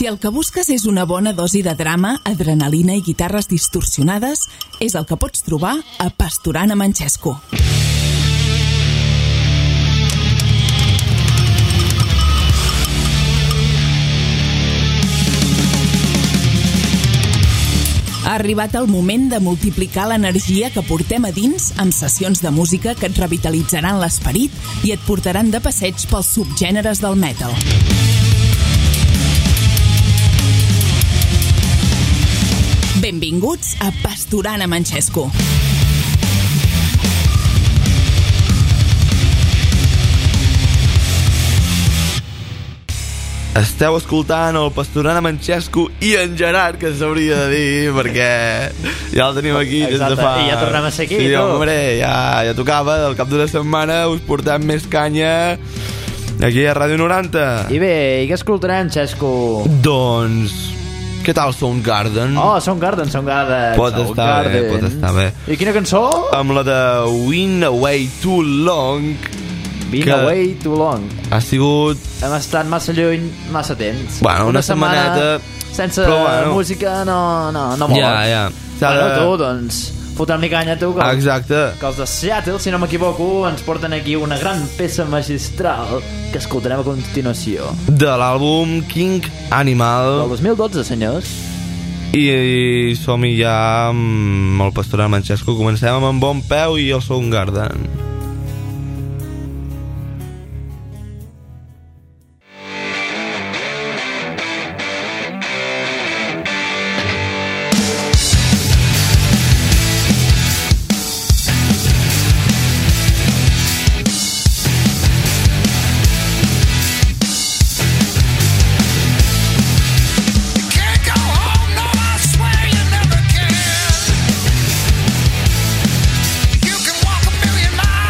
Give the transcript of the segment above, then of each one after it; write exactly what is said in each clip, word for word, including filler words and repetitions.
Si el que busques és una bona dosi de drama, adrenalina i guitarres distorsionades, és el que pots trobar a Pasturant amb en Xesco. Ha arribat el moment de multiplicar l'energia que portem a dins amb sessions de música que et revitalitzaran l'esperit i et portaran de passeig pels subgèneres del metal. Benvinguts a Pasturant amb en Xesco. Esteu escoltant el Pasturant amb en Xesco i en Gerard, que s'hauria de dir, perquè ja el tenim aquí. Exacte, de fa... i ja tornem a ser aquí. Sí, hombre, ja, ja tocava. Al cap d'una setmana us portem més canya aquí a Ràdio noranta. I bé, i què escoltarem, Xesco? Doncs... què tal Soundgarden? Oh, Soundgarden, Soundgarden. Pot estar Soundgarden. bé, pot estar bé. I quina cançó? Amb la de Wind Away Too Long. Been away too long. Ha sigut... Hem estat massa lluny, massa temps. Bueno, una, una setmaneta... Sense bueno, música no, no, no mola. Ja, ja. Bueno, de... tu, doncs, fotem-li canya, tu, que, Exacte. que els de Seattle, si no m'equivoco, ens porten aquí una gran peça magistral que escoltarem a continuació. De l'àlbum King Animal. Del dos mil dotze, senyors. I, i som-hi ja amb el Pasturant amb en Xesco. Comencem amb en bon peu i el Soundgarden. You can walk a million miles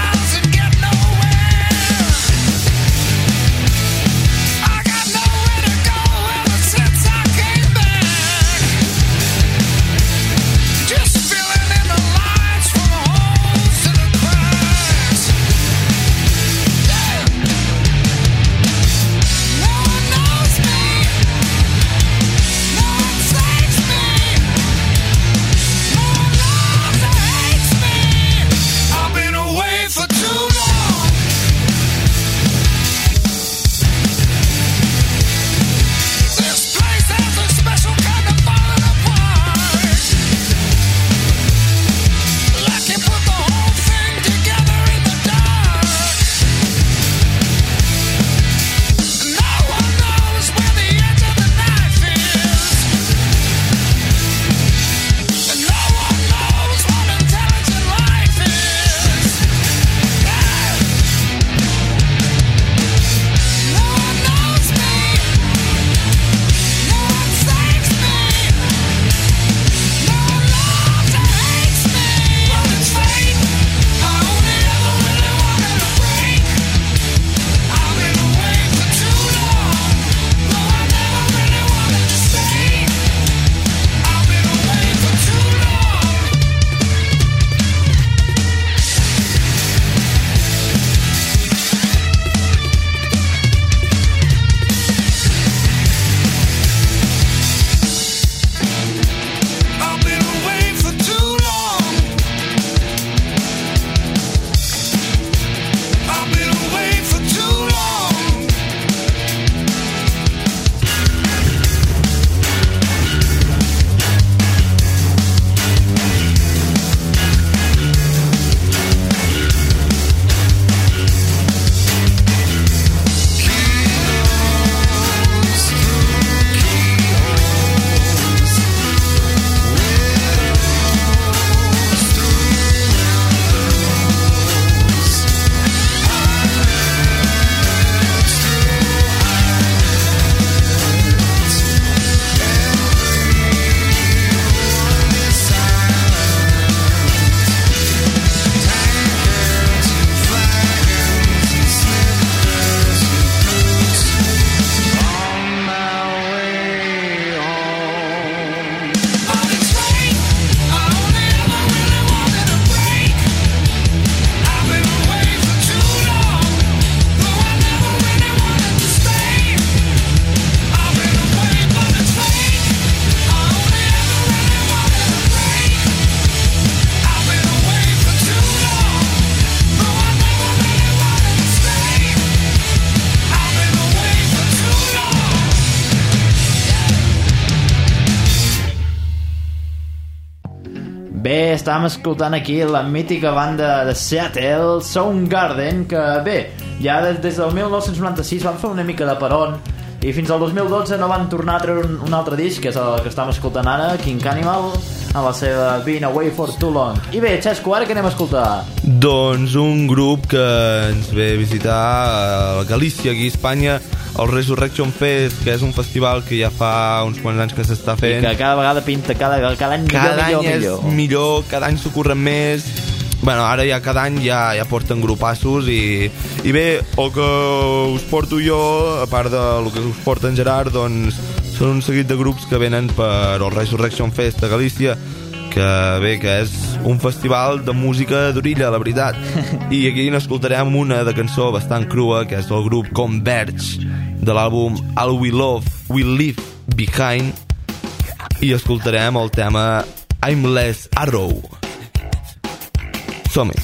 estàvem escoltant aquí la mítica banda de Seattle, Soundgarden, que bé, ja des, des del mil nou-cents noranta-sis van fer una mica de peron i fins al dos mil dotze no van tornar a treure un, un altre disc, que és el que estem escoltant ara, King Animal, amb la seva Been Away for Too Long. I bé, Xesco, ara què anem a escoltar? Doncs un grup que ens ve a visitar a Galícia, aquí a Espanya, el Resurrection Fest, que és un festival que ja fa uns quants anys que s'està fent. I que cada vegada pinta, cada, cada any millor, cada millor, any millor. és millor, cada any s'ho curren més. Bueno, ara ja cada any ja, ja porten grupassos i, i bé, el que us porto jo, a part del que us porta en Gerard, doncs són un seguit de grups que venen per el Resurrection Fest a Galícia, que bé, que és un festival de música d'orilla, la veritat. I aquí n'escoltarem una de cançó bastant crua, que és el grup Converge, de l'àlbum All We Love, We Leave Behind, i escoltarem el tema I'm Less Arrow. Som-hi.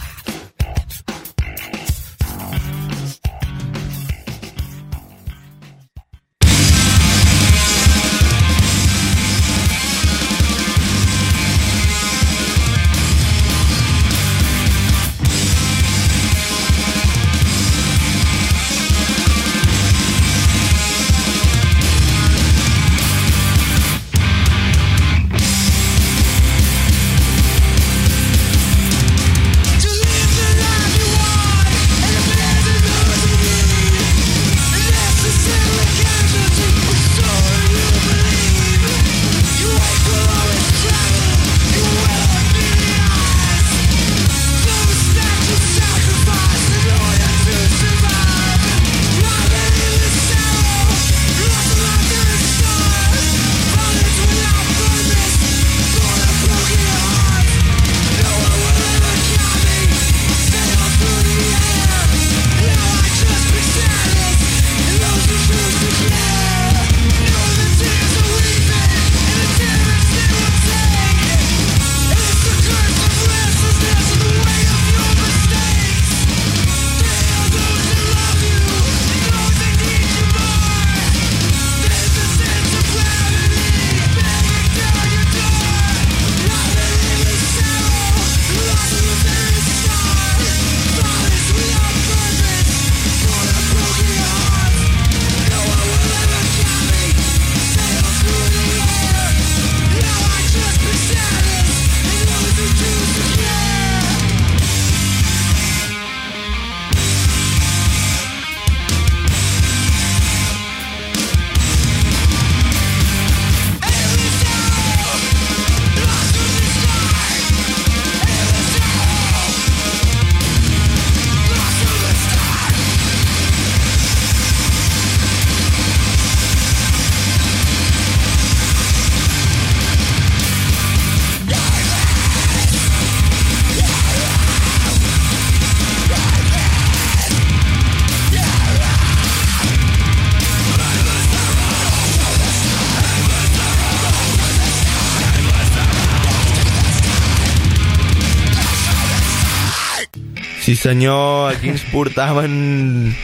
Sí senyor, aquí ens portaven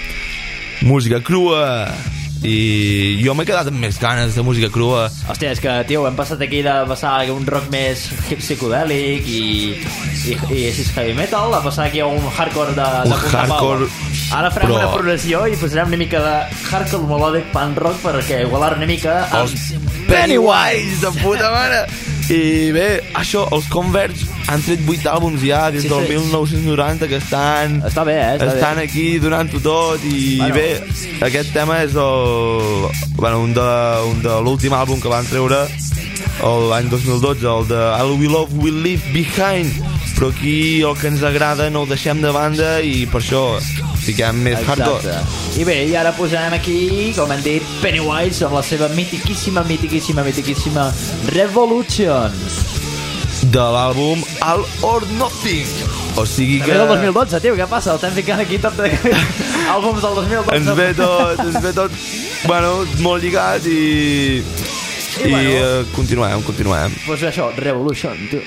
música crua i jo m'he quedat amb més ganes de música crua. Hòstia, és que, tio, hem passat aquí de passar un rock més psicodèlic i, i, i així heavy metal a passar aquí a un hardcore de, de un hardcore, ara farem però... una progressió i posarem una mica de hardcore melòdic punk rock perquè igualar una mica amb els Pennywise de puta mare. I bé, això, els Converge han tret vuit àlbums ja des sí, del sí. mil nou-cents noranta que estan està bé, eh? Està estan bé. Aquí donant-ho tot i bueno. bé, aquest tema és el, bueno, un de, un de l'últim àlbum que van treure l'any dos mil dotze, el de All We Love We Leave Behind, però aquí el que ens agrada no ho deixem de banda i per això fiquem més hardcore. I bé, i ara posarem aquí, com hem dit, Pennywise amb la seva mitiquíssima, mitiquíssima, mitiquíssima Revolutions de l'àlbum All or Nothing. O sigui que... També del dos mil dotze, tio, què passa? El estem ficant aquí tot de... àlbums del dos mil dotze. Ens ve tot, ens ve tot, bueno, molt lligat i... I, I bueno, uh, continuem, continuem. Doncs pues això, Revolution, tio.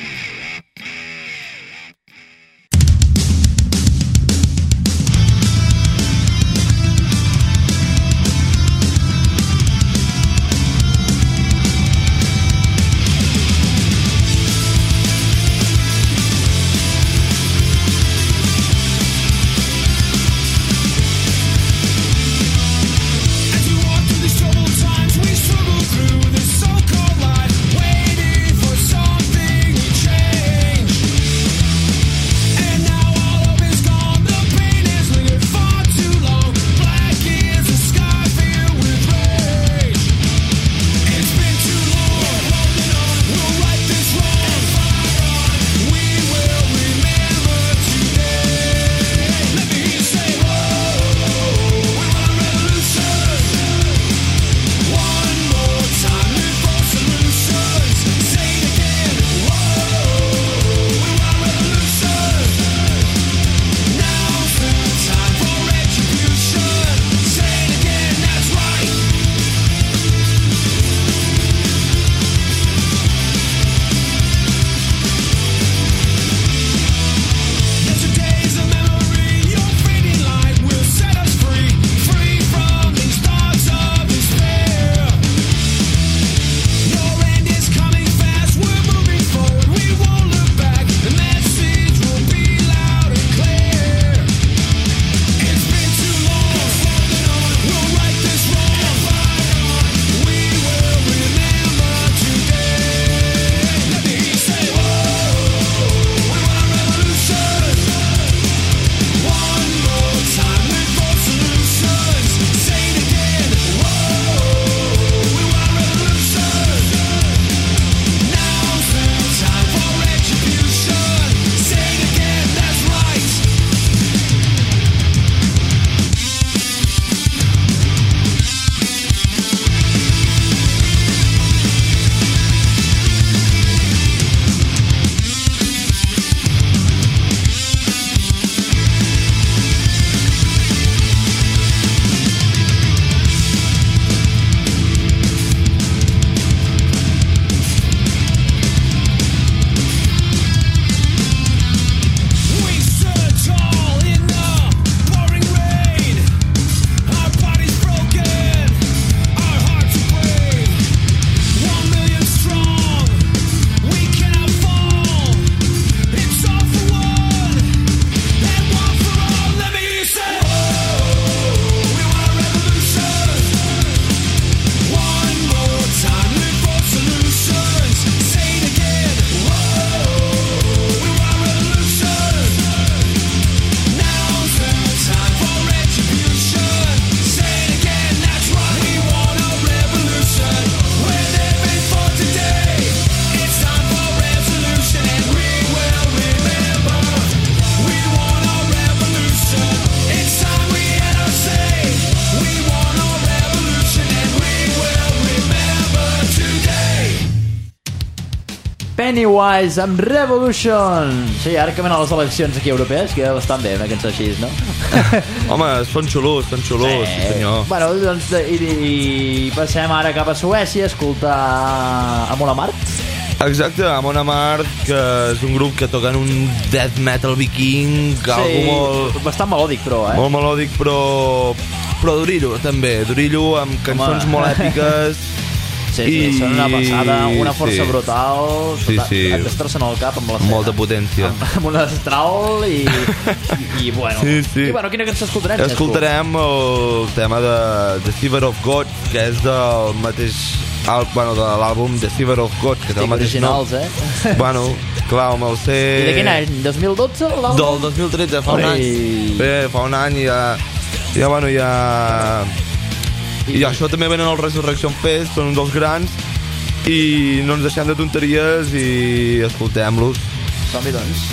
Pennywise amb Revolution. Sí, ara que venen les eleccions aquí europees, que bastant bé, una cançó així, no? Home, són xulos, són xulos, sí, sí senyor. Bueno, doncs, i, i passem ara cap a Suècia a escoltar Amon Amarth. Exacte, Amon Amarth, que és un grup que toquen un death metal viking, que sí, algo molt... bastant melòdic, però, eh? Molt melòdic, però... però durillo, també. Durillo, amb cançons Home. molt èpiques. Sí, sí, I... són una passada, una força sí. brutal, sí, sí. et destrossen el cap amb la cena. Molta potència. Amb, amb un astral i, i, i bueno. Sí, sí. I bueno, quina cançó escoltarem? Escoltarem el tema de The Deceiver of God, que és del mateix... Al, bueno, de l'àlbum The Deceiver of God, que té el mateix nom. Eh? Bueno, clar, amb el ser... I de quin any? dos mil dotze l'àlbum? Del dos mil tretze, fa Oi. un any. Bé, fa un any i ja... Ja, bueno, ja... I, I això també venen al Resurrection Fest, són un dels grans, i no ens deixem de tonteries i escoltem-los. Som-hi, doncs.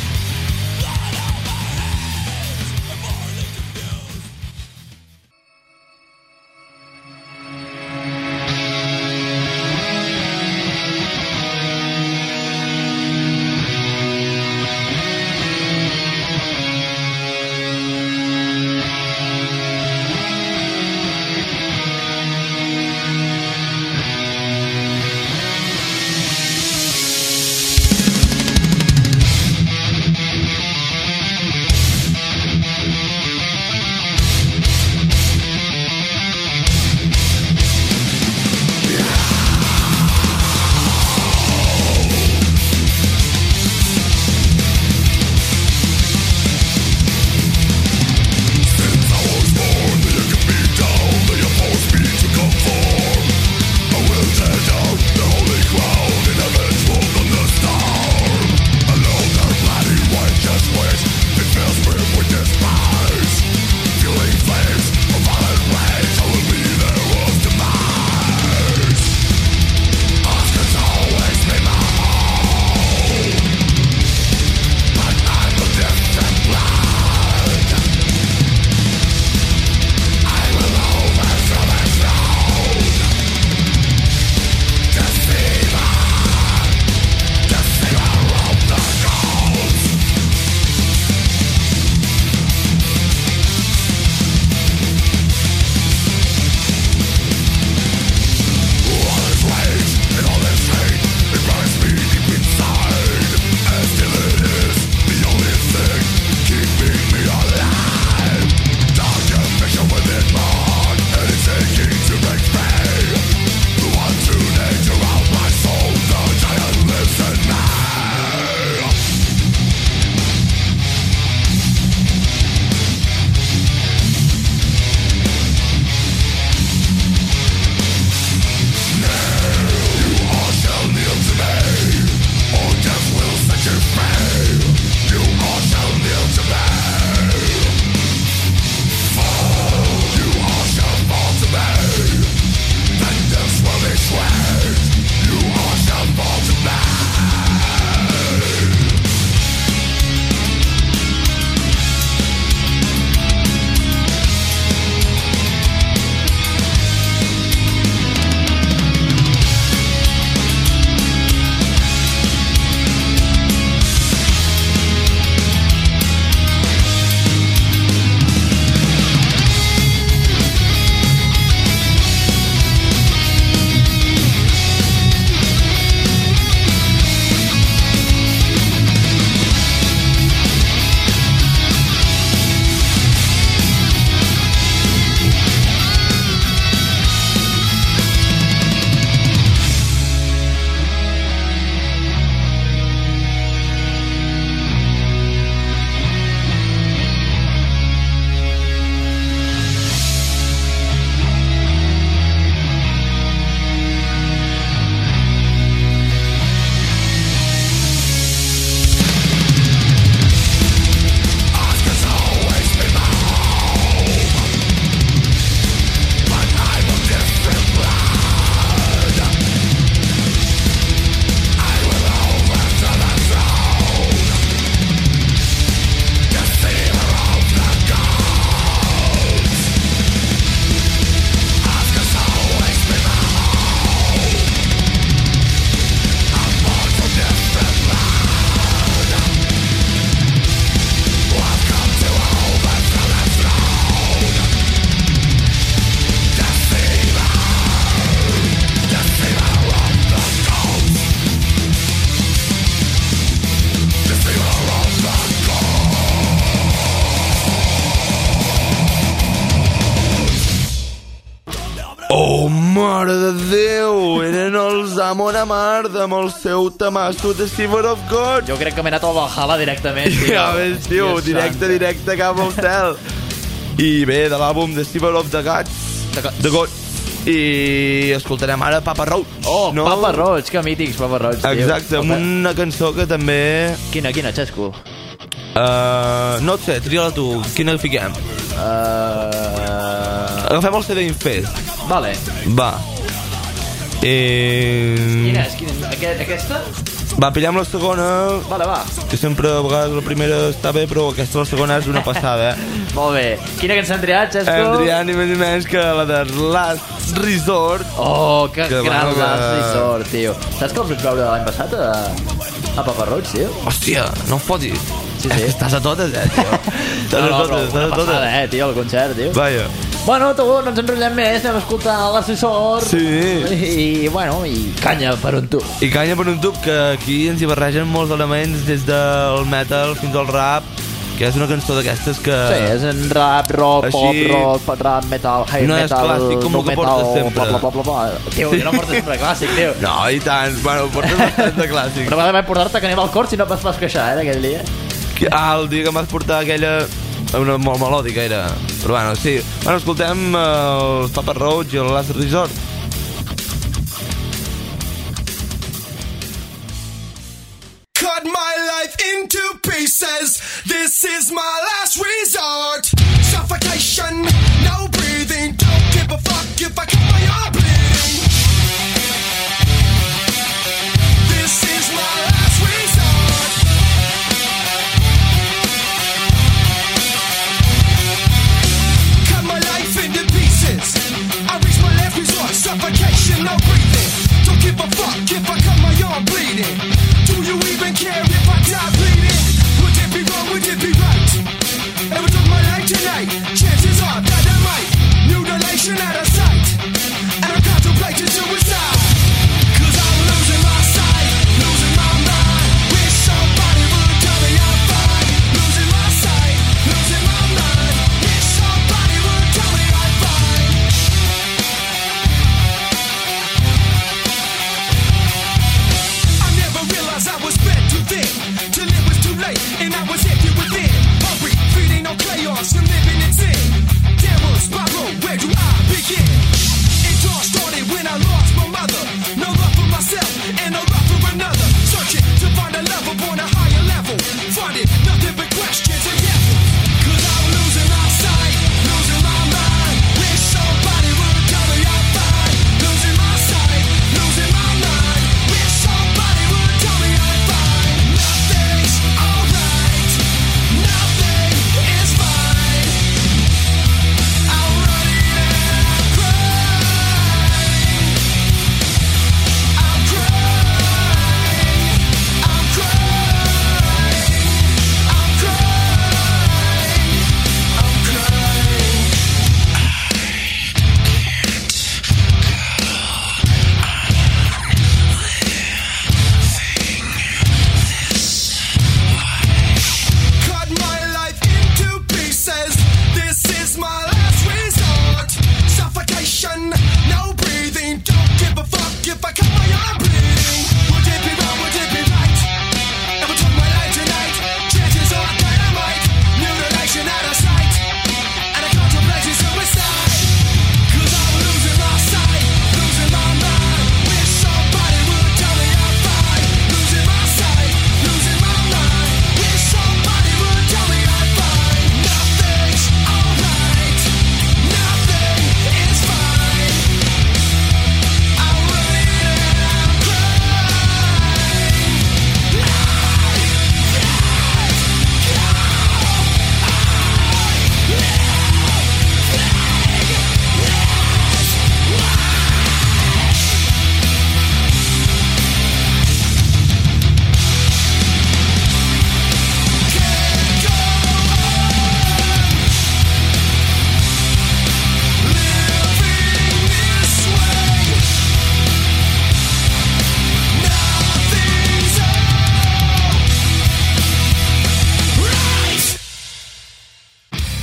Mare de Déu, eren els Amon Amarth amb el seu tamasso de Silver of God. Jo crec que m'he anat al Valhalla directament, tio. Ja ves, tio, Dios directe, santa. directe cap al cel. I bé, de l'àlbum de Silver of the Gods, De Gods. The Gods. I escoltarem ara Papa Roach. Oh, no? Papa Roach, que mítics Papa Roach, tio. Exacte, amb una cançó que també... Quina, quina, Xesco? Uh, no et sé, tria-la tu. Quina fiquem? Uh... Agafem el C D Infest. Vale. Va. Eh... Quina és? Quina? Aquest, aquesta? Va, pillem la segona, Vale, va. que sempre a vegades la primera està bé, però aquesta la segona és una passada, eh? Molt bé. Quina cançó hem triat, Xesco? Hem triat ni més ni menys que la de Last Resort. Oh, que, Que gran bueno, Last que- Resort, tio. Saps que els vaig veure l'any passat a, a Papa Roach, tio? Hòstia, no ho fotis. Sí, sí. Estàs a totes, eh, tio? Estàs No, a no, però totes, estàs una a totes. passada, eh, tio, el concert, tio. Vaja. Bueno, tu, no ens enrotllem més, anem a escoltar l'assessor. Sí. I, bueno, i canya per un tu. I canya per un tub, que aquí ens hi barregen molts elements, des del metal fins al rap, que és una cançó d'aquestes que... Sí, és en rap, rock, Així- pop, rock, rap, metal, heavy No és metal, clàssic, com nu el que metal, portes sempre. bla, bla, bla, bla, bla. Tio, jo no porto sempre clàssic, tio. No, i tant. Bueno, portes bastant de clàssic. Però m'ha de portar-te que anem al cor si no et vas queixar, eh, aquell dia. Que- Ah, el dia que em vas portar aquella... Una molt melòdica era. Però bueno, sí. Bueno, escoltem eh, els Papa Roach i el Last Resort. Cut my life into pieces. This is my last resort. Suffocation, no breathing. Don't give a fuck if I cut my arm bleeding. This is my last resort. Cut my life into pieces. I reach my last resort. Suffocation, no breathing. Don't give a fuck if I cut my arm bleeding. Do you even care if I die bleeding? Would it be wrong? Would it be right? If I took my life tonight, chances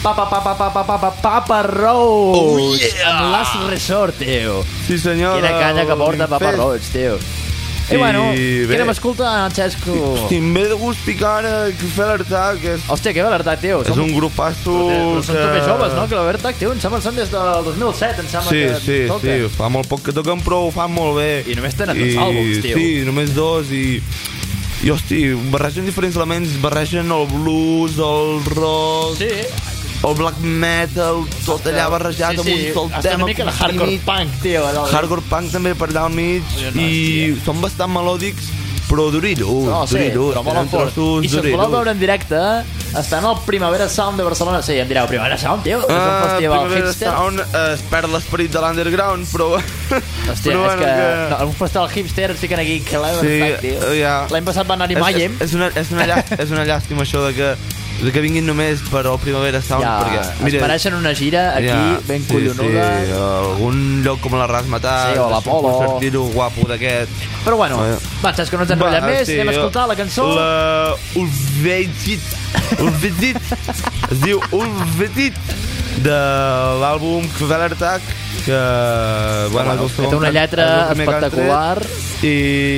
Papa, papa, papa, papa, Papa Roach. Oh, yeah. Amb Last Resort, tio. Sí, senyor. Quina canya que porta Papa Fes. Roach, tio. I, I bueno, bé. què anem a escoltar, Xesco? Hosti, em ve de gust picar ara que fer l'Artac. És, Hòstia, que L'Artac, tio. és un grupasso Però són que... també joves, no? Que l'Artac, tio, em sembla que són des del dos mil set, em sembla Sí, que sí, toquen. sí, fa molt poc que toquen, però ho fan molt bé. I només tenen dos àlbums, tio. Sí, només dos, i... I, hosti, barregen diferents elements, barregen el blues, el rock... Sí. El black metal, tot allà barrejat sí, sí. amb un sol Hasta tema una mica de hardcore punk, tio. allò. hardcore punk també per allà al mig No, i hòstia. són bastant melòdics però durillos, No, sí, durillos, però molt en fort. I si us voleu veure en directe, estan al Primavera Sound de Barcelona. Sí, em direu, Primavera Sound, tio? És un Ah, festival Primavera hipster. Sound eh, es perd l'esperit de l'underground, però... Hòstia, però és que, no, un festival hipster es fiquen aquí clever, Sí, sí, tio. ja. L'any passat va anar-hi És, Mayhem. és, és, una, és, una llàstima, és una llàstima això de que, de que vinguin només per al Primavera Sound, Ja, perquè... es mereixen una gira aquí, ja, ben sí, collonuda. Sí, algun lloc com la Rasmatat, Sí, o l'Apolo. un concertito guapo d'aquest. Però bueno, Va. va, saps que no ens enrotllem Va, més, sí, anem a escoltar la cançó. La Ulvetit. Ulvetit. Es diu Ulvetit, de l'àlbum Kveler Attack, que... Bueno, Bueno, és el que té segon una can- lletra és el primer que han espectacular. tret.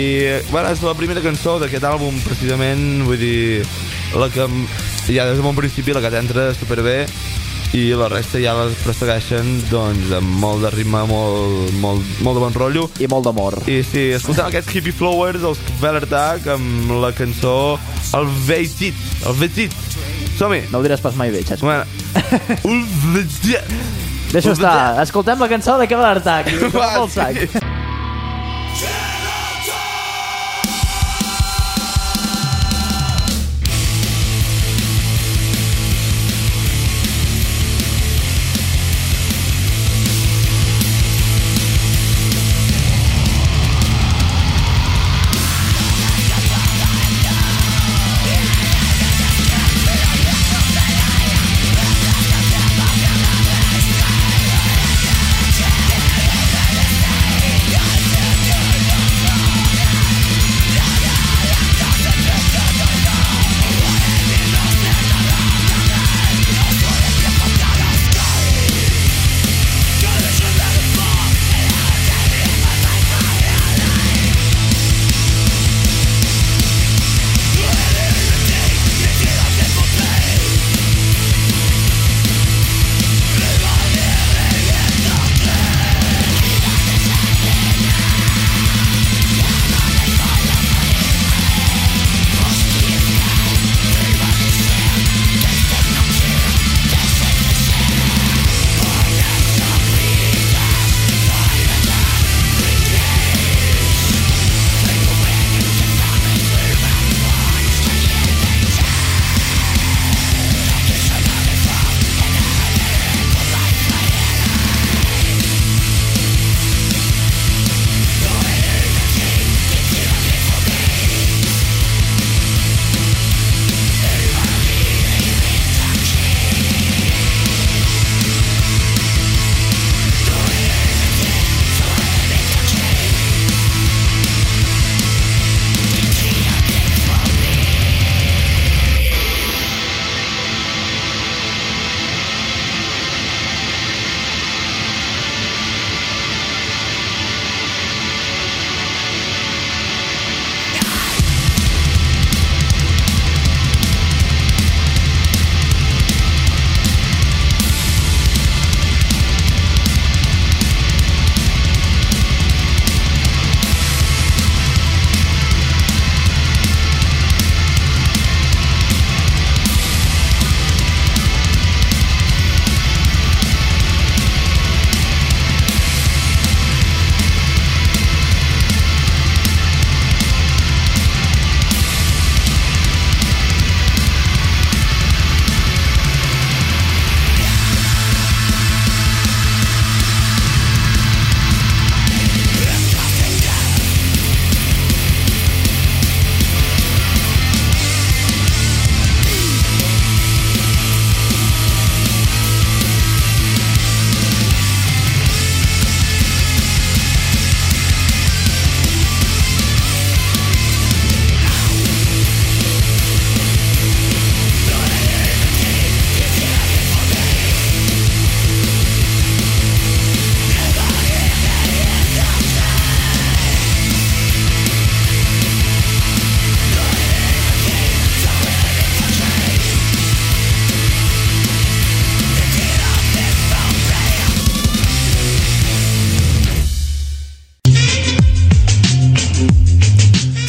I, bueno, és la primera cançó d'aquest àlbum, precisament, vull dir, la que ja des de bon principi la que t'entra superbé, i la resta ja les prossegueixen doncs amb molt de ritme, molt, molt, molt de bon rotllo. I molt d'amor. I sí, escoltem aquests Hippie Flowers, els Kveler Attack, amb la cançó El Veitit, El Veitit. Som-hi! No ho diràs pas mai bé, Xesco. Bueno, El Veitit. Deixa estar, escoltem la cançó de Kveler Attack. Va, Molt sac. sí. Thank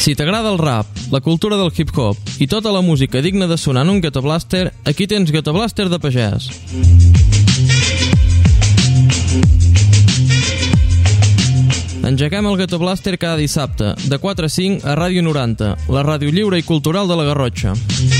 Si t'agrada el rap, la cultura del hip-hop i tota la música digna de sonar en un Ghetto Blaster, aquí tens Ghetto Blaster de pagès. Engeguem el Ghetto Blaster cada dissabte, de quatre a cinc a Ràdio noranta, la ràdio lliure i cultural de la Garrotxa.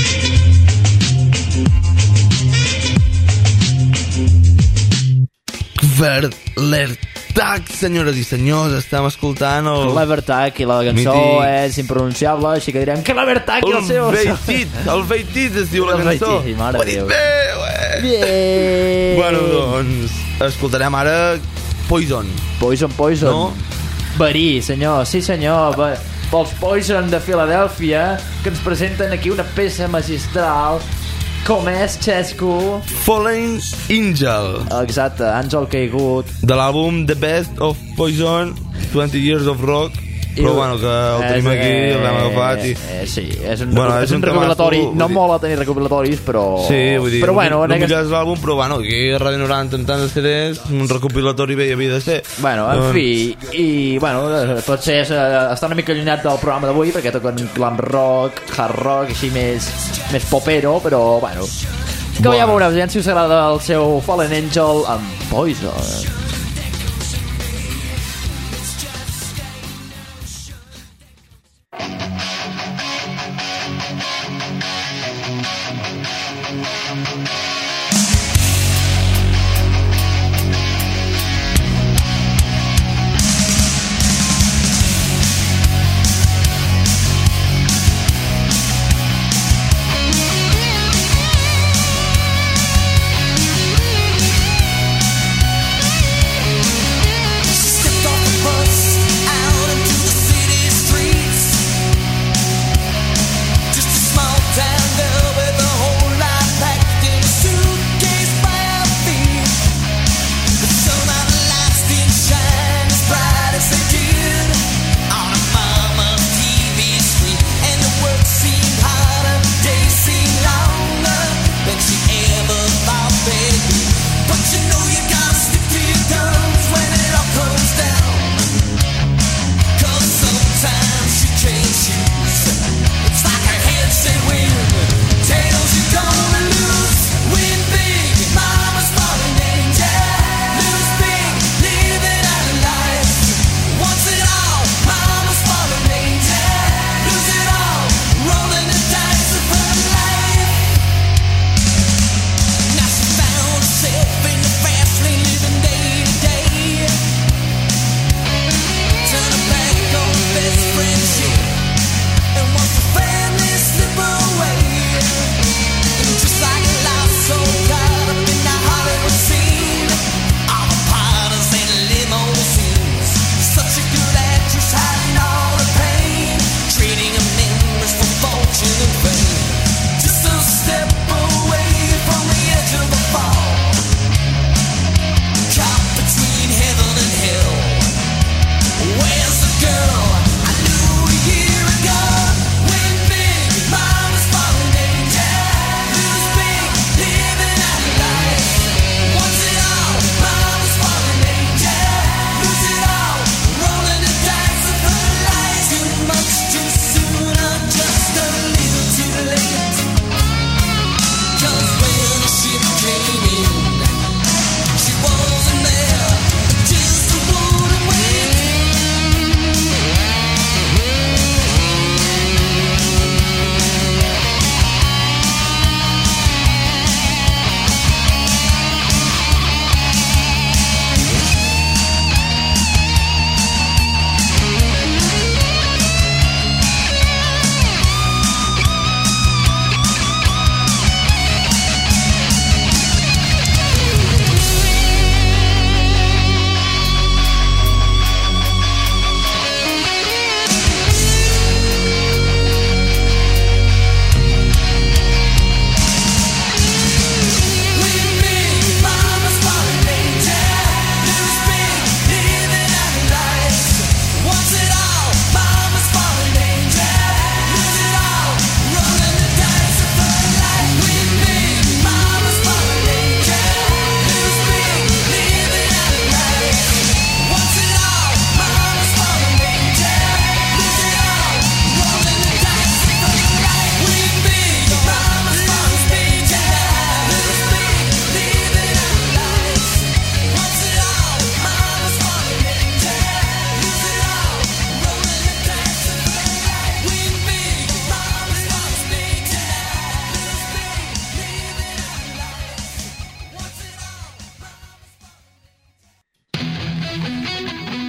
Clevertag, senyores i senyors, estem escoltant el... Clevertag, i la cançó Mític. és impronunciable, així que direm Clevertag i el seu... El Veitit, el Veitit es diu la El cançó. Veitit, mare Ho he dit Déu. bé, ué. Bien. Bueno, doncs, escoltarem ara Poison. Poison, Poison. No? Verí, senyor, sí senyor. Ve- Pels Poison de Filadèlfia, que ens presenten aquí una peça magistral, com és, Xesco? Fallen Angel, Exacte, Àngel Caigut. de l'àlbum The Best of Poison, twenty years of Rock. Però bueno, que el tenim És, aquí, eh, l'hem agafat i... Eh, sí, és un, Bueno, és és un un recopilatori. temazo, No vull dir- mola tenir recopilatoris, però... Sí, vull dir, però bueno, no, en no aquest... millor és l'àlbum, però bueno, aquí a Ràdio noranta amb tants C Ds, un recopilatori bé hi havia de ser. Bueno, en Doncs- fi, i bueno, eh, potser és, eh, està una mica allunyat del programa d'avui perquè toquen glam rock, hard rock, així més, més popero, però bueno, que Bueno. ja veureu, ja si us agrada el seu Fallen Angel amb Poison. Thank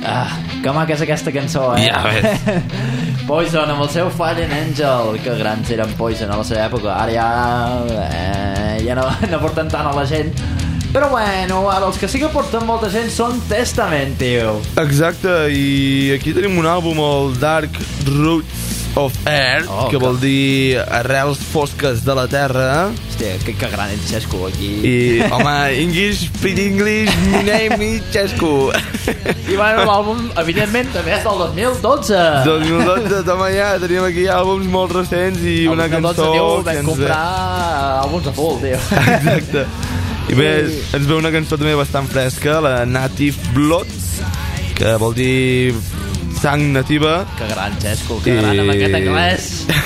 Ah, que maca és aquesta cançó, eh? Ja ves. Poison, amb el seu Fallen Angel. Que grans eren Poison a la seva època. Ara ja... Eh, ja no, no porten tant a la gent. Però bueno, ara els que sí que porten molta gent són Testament, tio. Exacte, i aquí tenim un àlbum, el Dark Roots of Earth, Oh, que que- vol dir arrels fosques de la terra. Hòstia, que, que gran ets, Xesco, aquí. I, home, English, speak English, name me Xesco. I bueno, l'àlbum, evidentment, també és del dos mil dotze. dos mil dotze, toma ja, tenim aquí àlbums molt recents i El una dos mil dotze, cançó tio, que vam ens comprar àlbums a full, tio. Exacte. I bé, ens ve una cançó també bastant fresca, la Native Blood, que vol dir sang nativa. Que gran, Xesco, que I- gran amb aquest anglès.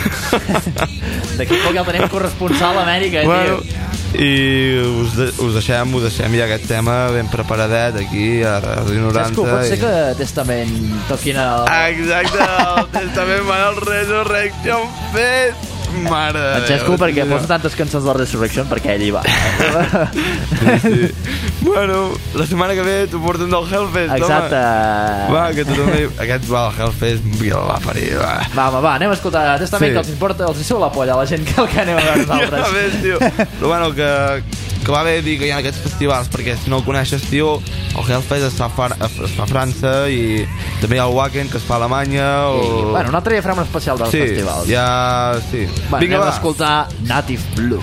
D'aquí poc ja el tenim corresponsal a Amèrica, Bueno, tio. i us, de, us deixem, us deixem ja aquest tema ben preparadet aquí a Radio noranta. Xesco, pot ser i- que Testament toquin el... Exacte, el Testament van al Resurrection Fest. Mare de En Xesco, Déu, perquè tio. posa tantes cançons de Resurrection perquè ell hi va. Sí. Bueno, la setmana que ve t'ho porten del Hellfest, Exacte. home. Va, que tu també... Aquest va al Hellfest, mira, va parir, va. Va, home, va, anem a escoltar Testament, Sí. que els importa, els hi sou la polla a la gent que el que anem a veure Ja nosaltres. ves, tio. Però bueno, que, que va bé dir que hi ha aquests festivals, perquè si no el coneixes, tio, el Hellfest es fa, a Far- es fa a França i també hi ha el Wacken, que es fa a Alemanya. O... I, bueno, un altre dia farem un especial dels sí, festivals. ja... Sí. Bueno, Vinga, anem a va. escoltar Native Blue.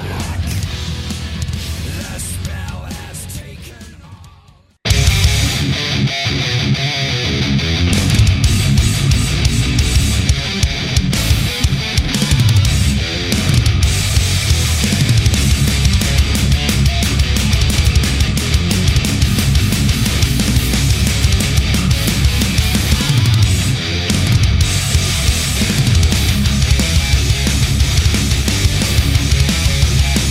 Native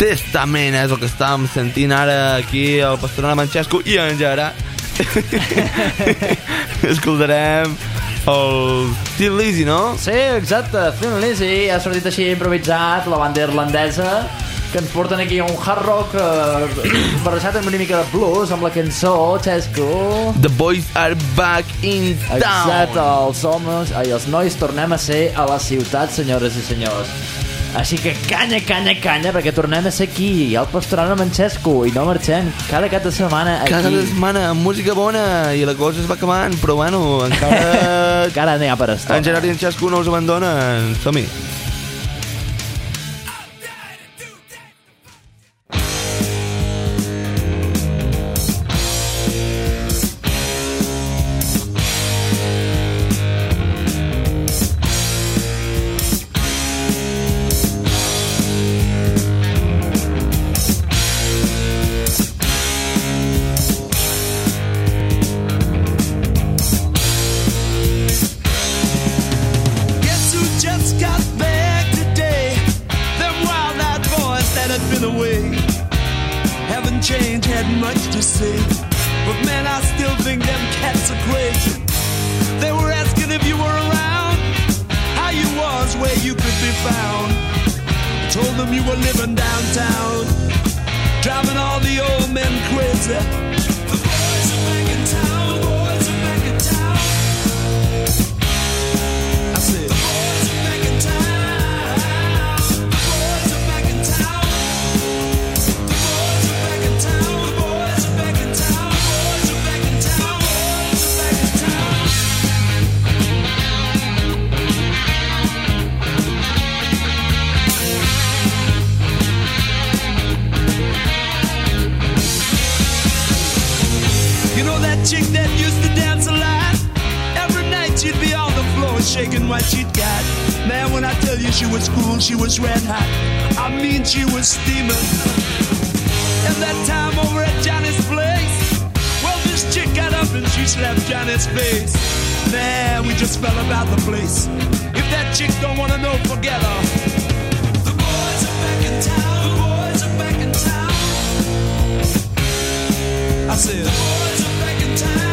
Testament és el que estàvem sentint ara aquí al Pastoral Manxesco i en Gerard. Escoltarem el Thin Lizzy, no? Sí, exacte, Thin Lizzy ha sortit així improvisat, la banda irlandesa, que ens porten aquí un hard rock eh, barrejat amb una mica de blues amb la cançó Xesco. The boys are back in town. Exacte, els homes i els nois tornem a ser a la ciutat, senyores i senyors. Així que canya, canya, canya, perquè tornem a ser aquí, al Pastoral de Manxesco, i no marxem cada cap de setmana aquí. Cada setmana, amb música bona, i la cosa es va acabant, però bueno, encara... encara n'hi ha per estona. En Gerard i en Xesco no els abandonen. Som-hi. Shaking what she'd got. Man, when I tell you she was cool, she was red hot. I mean, she was steaming. And that time over at Johnny's place, well, this chick got up and she slapped Johnny's face. Man, we just fell about the place. If that chick don't wanna know, forget her. The boys are back in town. The boys are back in town. I said, the boys are back in town.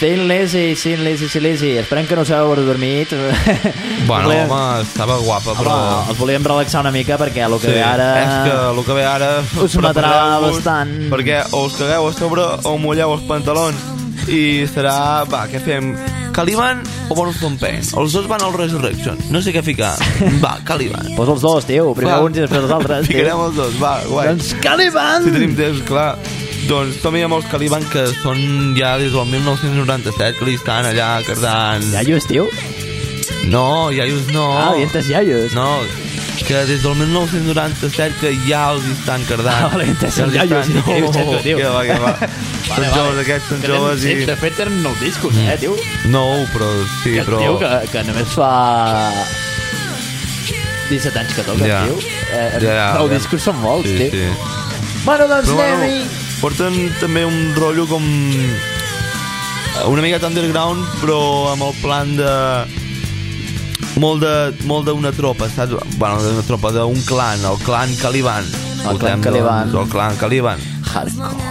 Thin Lizzy, Thin Lizzy, Thin Lizzy. Esperem que no s'heu adormit. Bueno, volíem... home, estava guapa, però... Home, els volíem relaxar una mica perquè el que sí, ve ara... és que el que ve ara... us matarà bastant. Perquè o us cagueu a sobre o mulleu els pantalons. I serà... Va, què fem? Caliban o Bonus Campaign? Els dos van al Resurrection. No sé què ficar. Va, Caliban. Pues els dos, tio. Primer Va. uns i després els altres. Ficarem els dos, va, guai. Doncs Caliban! Si tenim temps, clar. Doncs som-hi amb els Caliban, que són ja des del mil nou-cents noranta-set, que li estan allà cardant... Iaios, tio? No, iaios no. Ah, vientes iaios. No, que des del mil nou-cents noranta-set que ja els hi estan cardant. Ah, vale, vientes Ja els hi iaios. estan- Sí, No, xato, tio. que va, que va. Són joves aquests, són joves i... De fet, tenen nous discos, eh, tio? No, però sí, Que, però... tio, que, que només fa... disset anys que toquen, Ja. tio. Eh, Ja, ja, nou ja. discos són molts, Sí, tio. sí. Bueno, doncs Però bueno, anem-hi. porten també un rotllo com... una mica underground, però amb el plan de... molt de molt d'una tropa, saps? Bueno, d'una tropa, d'un clan, el clan Caliban. El clan Caliban. Doncs, el clan Caliban. Hardcore.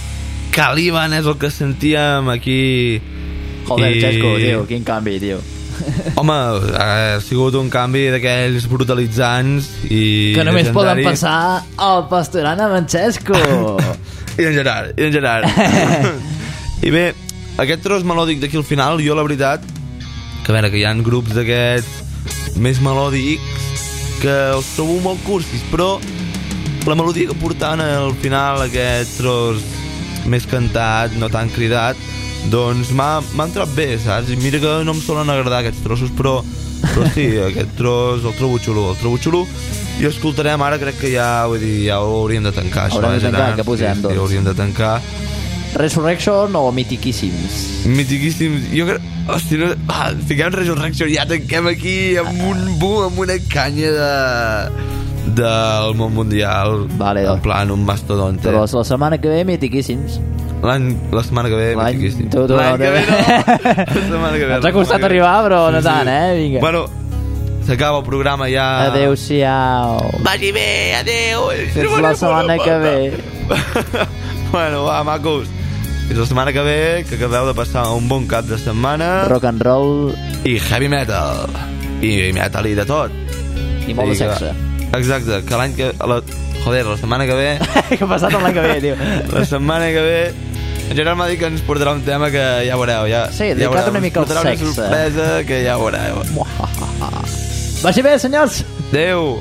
Caliban és el que sentíem aquí. Joder, I... Xesco, tio, quin canvi, tio. Home, ha sigut un canvi d'aquells brutalitzants i que només poden legendaris. passar al Pastorana amb en Xesco. I en Gerard, i en Gerard. I bé, aquest tros melòdic d'aquí al final, jo la veritat, que a veure, que hi ha grups d'aquests més melòdics que els trobo molt cursis, però la melodia que portaven al final, aquest tros més cantat, no tan cridat, doncs m'ha entrat bé, saps? I mira que no em solen agradar aquests trossos, però, però sí, aquest tros el trobo xulo, el trobo xulo. I escoltarem ara, crec que ja, vull dir, ja ho hauríem de tancar. Haurem de tancar, que posem, sí, doncs. Sí, hauríem de tancar. Resurrection o Mitiquíssims? Mitiquíssims. Jo crec... Hòstia, no... Ah, fiquem Resurrection, ja tanquem aquí amb un boom, amb una canya de... del món mundial. Vale, en plan, un mastodonte. Però la setmana que ve, Mitiquíssims. L'any, la setmana que ve, Mitiquíssims. Tu, tu, L'any no, que ve no. La setmana que ve. Ens ha costat arribar, però no tant, eh? Vinga. Bueno, s'acaba el programa ja. Adéu-siau. Vagi bé, adéu. Fins la setmana que ve. Bueno, va, macos. Fins la setmana que ve, que acabeu de passar un bon cap de setmana. Rock and roll. I heavy metal. I metal i de tot. I molt de sexe. Exacte, que l'any que... La, joder, la setmana que ve... Què ha passat l'any que ve, tio? La setmana que ve... En Gerard m'ha dit que ens portarà un tema que ja veureu. Ja, sí, ja dedicat una mica al sexe. Ens portarà una sorpresa que ja veureu. Vagi bé, senyors. Adéu.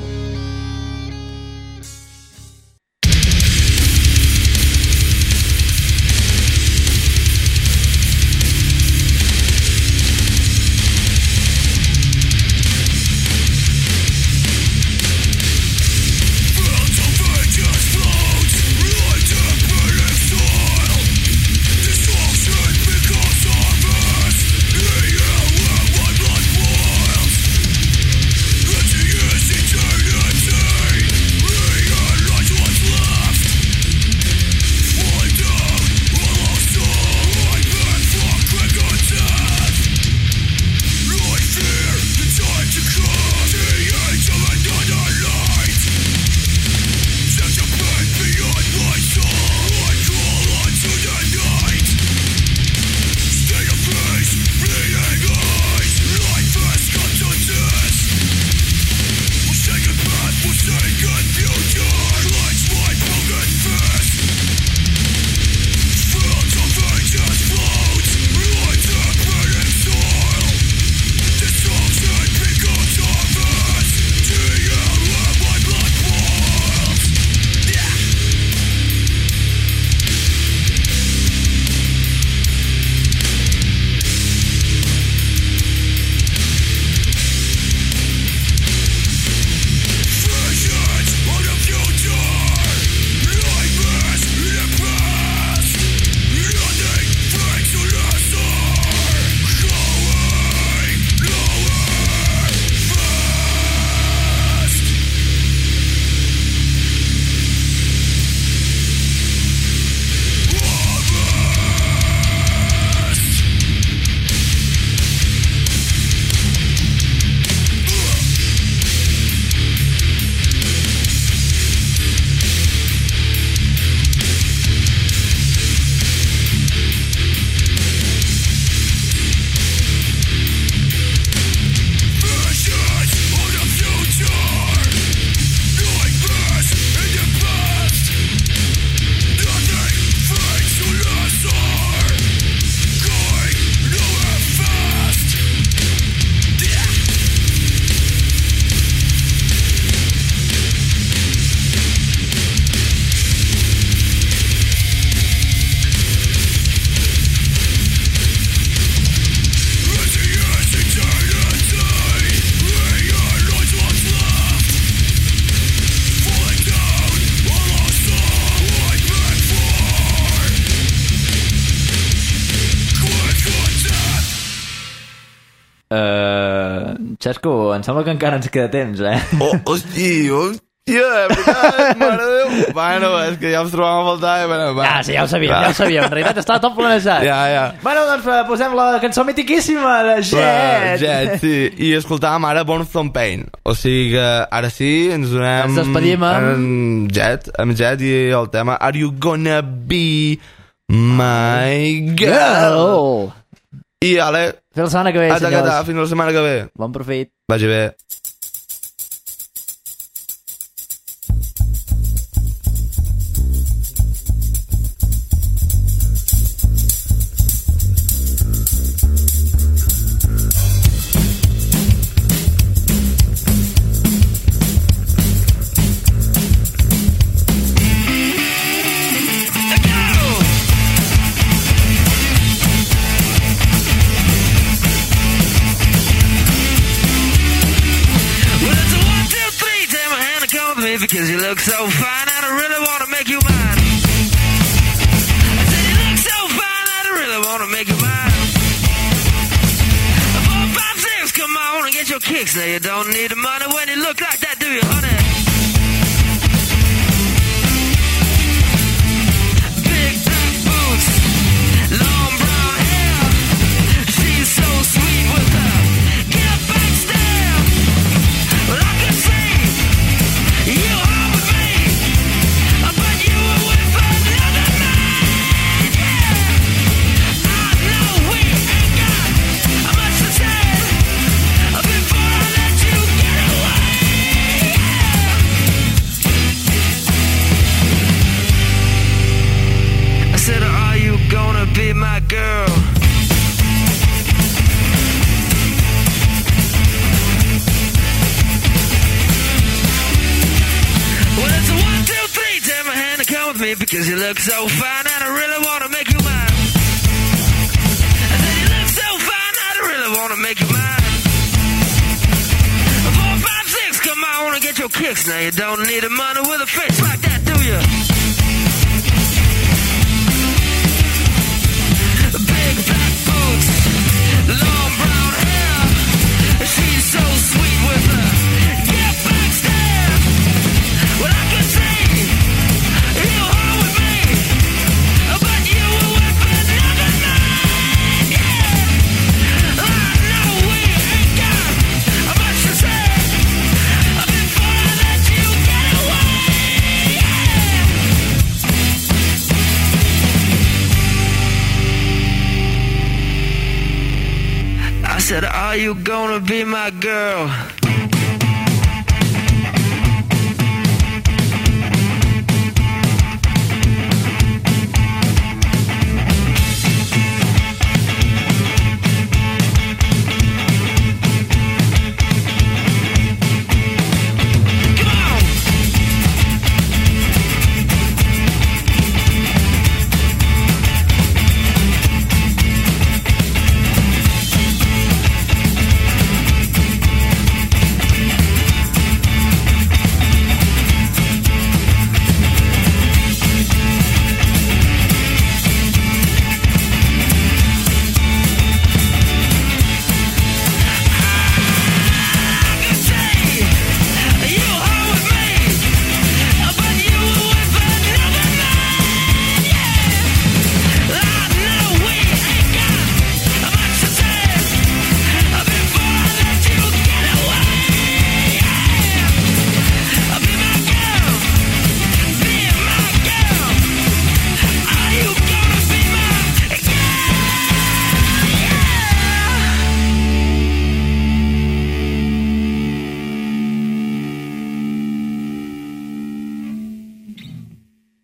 Xesco, em sembla que encara ens queda temps, eh? Oh, hosti, hòstia, veritat, mare de Déu. Bueno, és que ja ens trobàvem a faltar. Eh? Bueno, va. Ja, sí, ja ho sabíem, ja ho sabíem. En realitat estava tot planejat. Ja, ja. Bueno, doncs posem la cançó mitiquíssima de Jet. Jet, sí. I escoltàvem ara Born From Pain. O sigui que ara sí, ens donem... Ens despedim amb... amb Jet, amb Jet i el tema Are You Gonna Be My Girl? Girl. I Ale... Fins la setmana que ve, Atacata, senyors. fins la setmana que ve. Bon profit. Vagi bé. Because you look so fine, and I really want to make you mine. I said you look so fine, and I really want to make you mine. Four, five, six, come on and get your kicks. Now you don't need the money when you look like that, do you, honey? Big black boots, long brown hair. She's so sweet with her get back stare. Well, I can see you are with me, but you were with another man, yeah. I know we ain't got much to say before I let you get away, yeah. I said, are you gonna be my girl? Because you look so fine, and I really want to make you mine. I said you look so fine, and I really want to make you mine. Four, five, six, come on and get your kicks. Now you don't need the money with a face like that, do you? Big black boots, long brown hair. She's so sweet with her get back stare. Well, I can see you are with me, but you were with another man, yeah. I know we ain't got much to say before I let you get away, yeah. I said, are you gonna be my girl?